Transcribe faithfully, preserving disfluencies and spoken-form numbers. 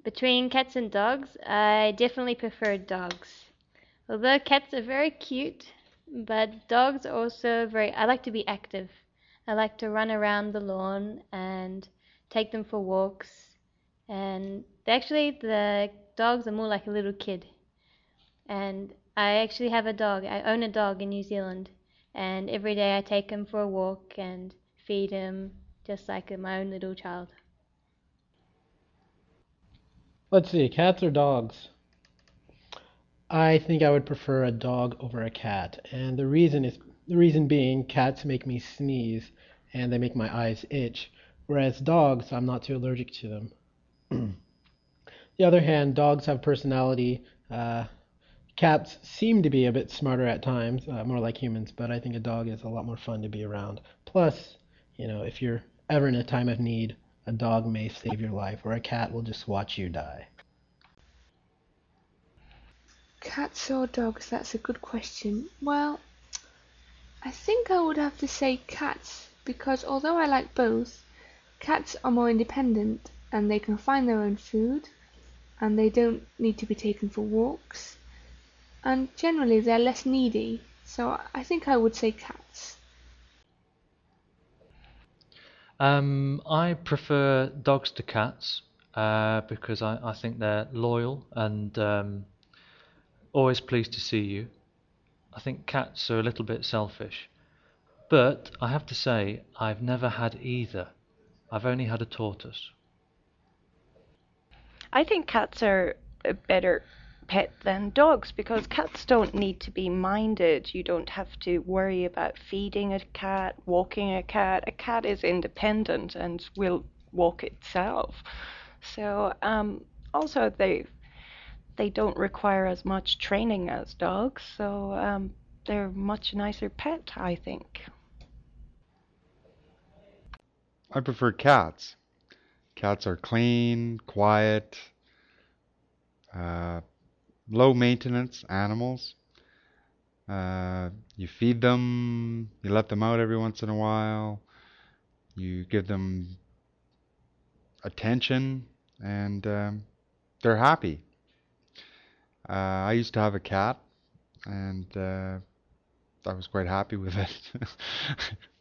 Between cats and dogs, I definitely prefer dogs. Although cats are very cute, but dogs are also very, I like to be active. I like to run around the lawn and take them for walks. And actually, the dogs are more like a little kid. And I actually have a dog. I own a dog in New Zealand. And every day I take him for a walk and feed him just like my own little child. Let's see, cats or dogs? I think I would prefer a dog over a cat, and the reason is the reason being cats make me sneeze and they make my eyes itch, whereas dogs I'm not too allergic to them. On the other hand, dogs have personality. Uh, cats seem to be a bit smarter at times, uh, more like humans, but I think a dog is a lot more fun to be around. Plus, you know, if you're ever in a time of need, a dog may save your life, or a cat will just watch you die. Cats or dogs? That's a good question. Well, I think I would have to say cats because although I like both, cats are more independent and they can find their own food and they don't need to be taken for walks and generally they're less needy. So I think I would say cats. Um, I prefer dogs to cats uh, because I, I think they're loyal and um, always pleased to see you. I think cats are a little bit selfish. But I have to say, I've never had either. I've only had a tortoise. I think cats are a better pet than dogs because cats don't need to be minded. You don't have to worry about feeding a cat, walking a cat. A cat is independent and will walk itself. So um, also they they don't require as much training as dogs. So um, they're much nicer pet, I think. I prefer cats. Cats are clean, quiet, uh, low maintenance animals. Uh, you feed them, you let them out every once in a while, you give them attention, and um, they're happy. Uh, I used to have a cat, and uh, I was quite happy with it.